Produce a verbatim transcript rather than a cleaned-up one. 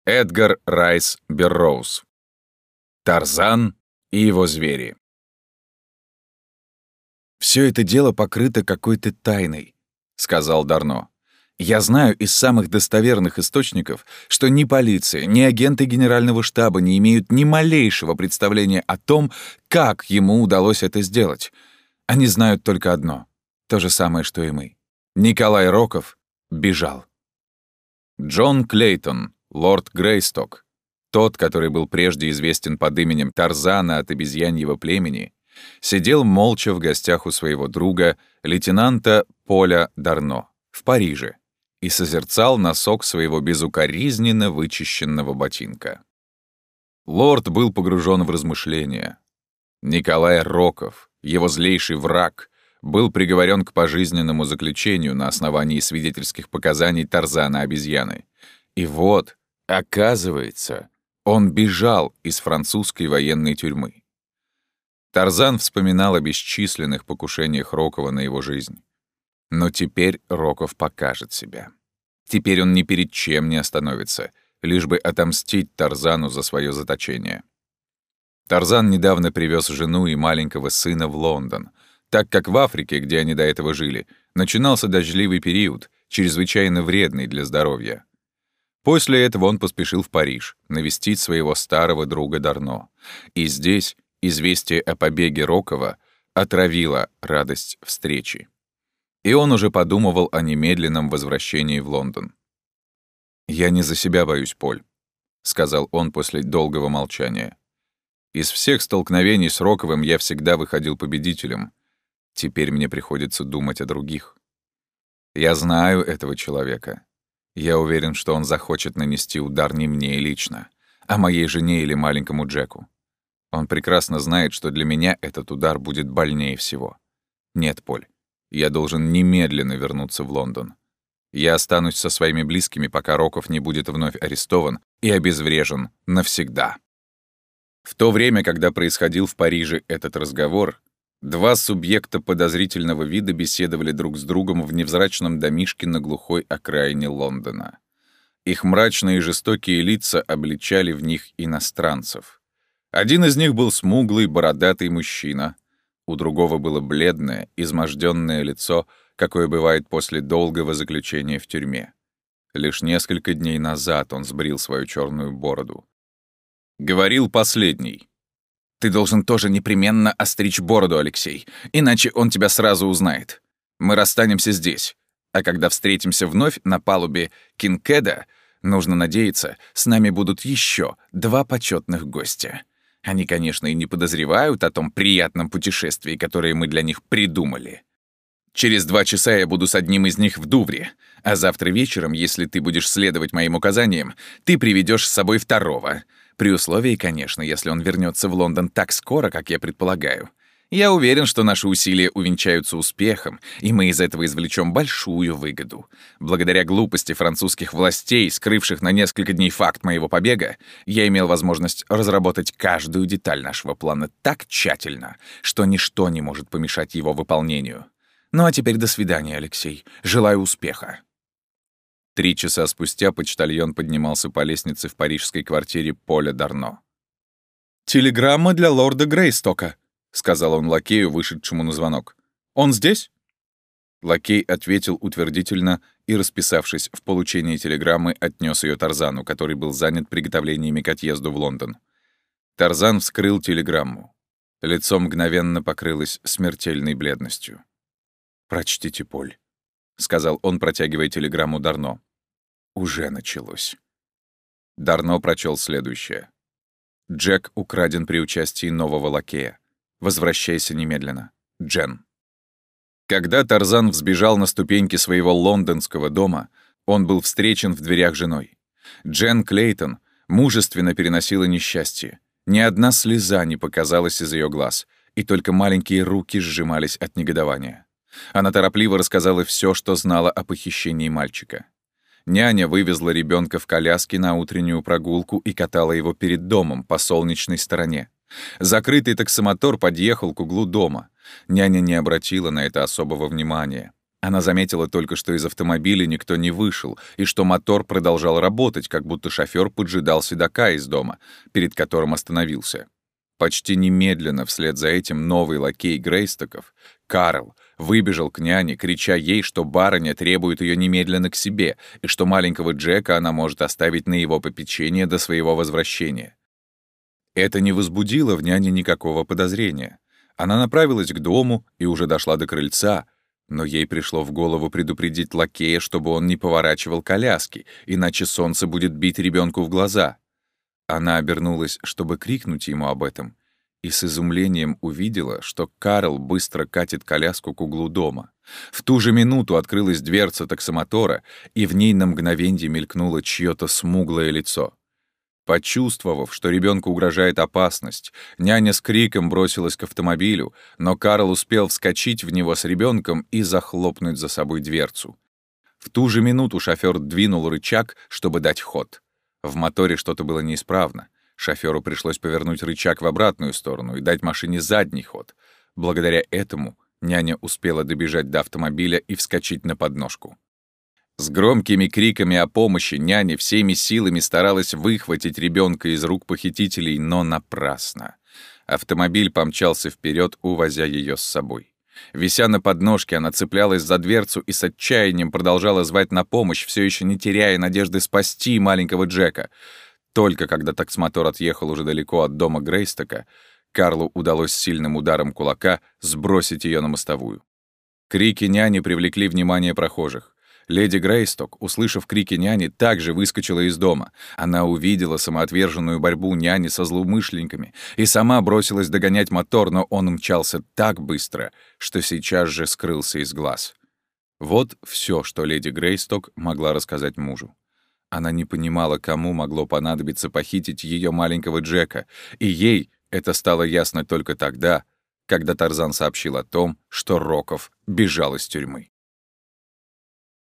Эдгар Райс Берроуз. Тарзан и его звери. «Всё это дело покрыто какой-то тайной», — сказал Дарно. «Я знаю из самых достоверных источников, что ни полиция, ни агенты генерального штаба не имеют ни малейшего представления о том, как ему удалось это сделать. Они знают только одно — то же самое, что и мы. Николай Роков бежал». Джон Клейтон, лорд Грейсток, тот, который был прежде известен под именем Тарзана от обезьяньего племени, сидел молча в гостях у своего друга, лейтенанта Поля Дарно, в Париже, и созерцал носок своего безукоризненно вычищенного ботинка. Лорд был погружен в размышления. Николай Роков, его злейший враг, был приговорен к пожизненному заключению на основании свидетельских показаний Тарзана-обезьяны. И вот, оказывается, он бежал из французской военной тюрьмы. Тарзан вспоминал о бесчисленных покушениях Рокова на его жизнь. Но теперь Роков покажет себя. Теперь он ни перед чем не остановится, лишь бы отомстить Тарзану за свое заточение. Тарзан недавно привез жену и маленького сына в Лондон, так как в Африке, где они до этого жили, начинался дождливый период, чрезвычайно вредный для здоровья. После этого он поспешил в Париж навестить своего старого друга Дарно. И здесь известие о побеге Рокова отравило радость встречи. И он уже подумывал о немедленном возвращении в Лондон. «Я не за себя боюсь, Поль», — сказал он после долгого молчания. «Из всех столкновений с Роковым я всегда выходил победителем. Теперь мне приходится думать о других. Я знаю этого человека. Я уверен, что он захочет нанести удар не мне лично, а моей жене или маленькому Джеку. Он прекрасно знает, что для меня этот удар будет больнее всего. Нет, Поль, я должен немедленно вернуться в Лондон. Я останусь со своими близкими, пока Роков не будет вновь арестован и обезврежен навсегда». В то время, когда происходил в Париже этот разговор, два субъекта подозрительного вида беседовали друг с другом в невзрачном домишке на глухой окраине Лондона. Их мрачные и жестокие лица обличали в них иностранцев. Один из них был смуглый, бородатый мужчина. У другого было бледное, измождённое лицо, какое бывает после долгого заключения в тюрьме. Лишь несколько дней назад он сбрил свою черную бороду. Говорил последний. «Ты должен тоже непременно остричь бороду, Алексей, иначе он тебя сразу узнает. Мы расстанемся здесь, а когда встретимся вновь на палубе Кинкеда, нужно надеяться, с нами будут еще два почетных гостя. Они, конечно, и не подозревают о том приятном путешествии, которое мы для них придумали. Через два часа я буду с одним из них в Дувре, а завтра вечером, если ты будешь следовать моим указаниям, ты приведешь с собой второго. При условии, конечно, если он вернется в Лондон так скоро, как я предполагаю. Я уверен, что наши усилия увенчаются успехом, и мы из этого извлечем большую выгоду. Благодаря глупости французских властей, скрывших на несколько дней факт моего побега, я имел возможность разработать каждую деталь нашего плана так тщательно, что ничто не может помешать его выполнению. Ну а теперь до свидания, Алексей. Желаю успеха». Три часа спустя почтальон поднимался по лестнице в парижской квартире Поля Дарно. «Телеграмма для лорда Грейстока», — сказал он лакею, вышедшему на звонок. «Он здесь?» Лакей ответил утвердительно и, расписавшись в получении телеграммы, отнес ее Тарзану, который был занят приготовлениями к отъезду в Лондон. Тарзан вскрыл телеграмму. Лицо мгновенно покрылось смертельной бледностью. «Прочтите, Поль», — сказал он, протягивая телеграмму Дарно. «Уже началось». Дарно прочел следующее. «Джек украден при участии нового лакея. Возвращайся немедленно. Джен». Когда Тарзан взбежал на ступеньки своего лондонского дома, он был встречен в дверях женой. Джен Клейтон мужественно переносила несчастье. Ни одна слеза не показалась из ее глаз, и только маленькие руки сжимались от негодования. Она торопливо рассказала все, что знала о похищении мальчика. Няня вывезла ребенка в коляске на утреннюю прогулку и катала его перед домом по солнечной стороне. Закрытый таксомотор подъехал к углу дома. Няня не обратила на это особого внимания. Она заметила только, что из автомобиля никто не вышел, и что мотор продолжал работать, как будто шофёр поджидал седока из дома, перед которым остановился. Почти немедленно вслед за этим новый лакей Грейстоков, Карл, выбежал к няне, крича ей, что барыня требует ее немедленно к себе, и что маленького Джека она может оставить на его попечение до своего возвращения. Это не возбудило в няне никакого подозрения. Она направилась к дому и уже дошла до крыльца, но ей пришло в голову предупредить лакея, чтобы он не поворачивал коляски, иначе солнце будет бить ребенку в глаза. Она обернулась, чтобы крикнуть ему об этом, и с изумлением увидела, что Карл быстро катит коляску к углу дома. В ту же минуту открылась дверца таксомотора, и в ней на мгновенье мелькнуло чьё-то смуглое лицо. Почувствовав, что ребенку угрожает опасность, няня с криком бросилась к автомобилю, но Карл успел вскочить в него с ребенком и захлопнуть за собой дверцу. В ту же минуту шофёр двинул рычаг, чтобы дать ход. В моторе что-то было неисправно. Шофёру пришлось повернуть рычаг в обратную сторону и дать машине задний ход. Благодаря этому няня успела добежать до автомобиля и вскочить на подножку. С громкими криками о помощи няня всеми силами старалась выхватить ребенка из рук похитителей, но напрасно. Автомобиль помчался вперед, увозя ее с собой. Вися на подножке, она цеплялась за дверцу и с отчаянием продолжала звать на помощь, все еще не теряя надежды спасти маленького Джека. Только когда таксомотор отъехал уже далеко от дома Грейстока, Карлу удалось сильным ударом кулака сбросить ее на мостовую. Крики няни привлекли внимание прохожих. Леди Грейсток, услышав крики няни, также выскочила из дома. Она увидела самоотверженную борьбу няни со злоумышленниками и сама бросилась догонять мотор, но он мчался так быстро, что сейчас же скрылся из глаз. Вот все, что леди Грейсток могла рассказать мужу. Она не понимала, кому могло понадобиться похитить ее маленького Джека, и ей это стало ясно только тогда, когда Тарзан сообщил о том, что Роков бежал из тюрьмы.